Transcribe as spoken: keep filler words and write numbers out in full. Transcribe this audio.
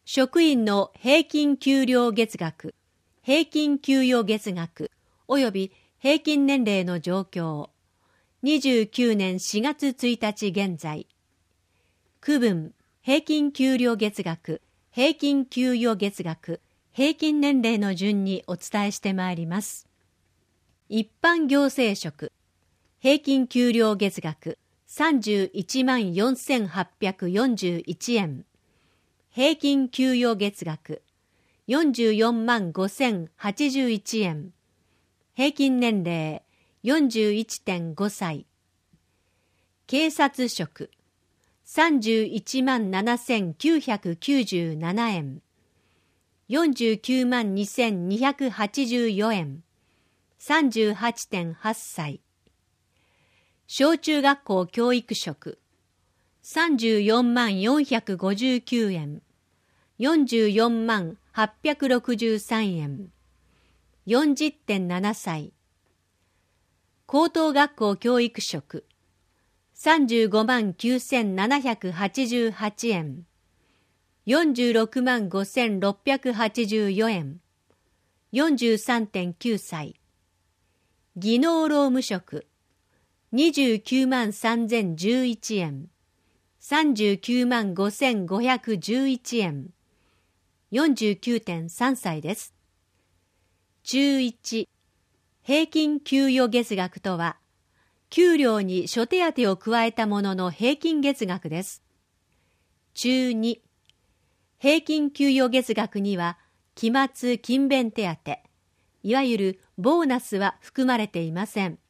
職員の平均給料月額、平均給与月額及び平均年齢の状況、にじゅうきゅうねんしがつついたち現在、区分、平均給料月額、平均給与月額、平均年齢の順にお伝えしてまいります。一般行政職、平均給料月額さんじゅういちまんよんせんはっぴゃくよんじゅういちえん、平均給与月額よんじゅうよんまんごせんはちじゅういちえん、平均年齢 よんじゅういってんごさい。警察職さんじゅういちまんななせんきゅうひゃくきゅうじゅうななえん、よんじゅうきゅうまんにせんにひゃくはちじゅうよえん、さんじゅうはちてんはっさい。小中学校教育職さんじゅうよんまんよんひゃくごじゅうきゅうえん、よんじゅうよんまんはっぴゃくろくじゅうさんえん、よんじゅってんななさい。高等学校教育職さんじゅうごまんきゅうせんななひゃくはちじゅうはちえん、よんじゅうろくまんごせんろっぴゃくはちじゅうよえん、よんじゅうさんてんきゅうさい。技能労務職にじゅうきゅうまんさんぜんじゅういちえん、さんじゅうきゅうまんごせんごひゃくじゅういちえん、よんじゅうきゅうてんさんさいです。中いち、平均給与月額とは、給料に諸手当を加えたものの平均月額です。中に、平均給与月額には、期末勤勉手当、いわゆるボーナスは含まれていません。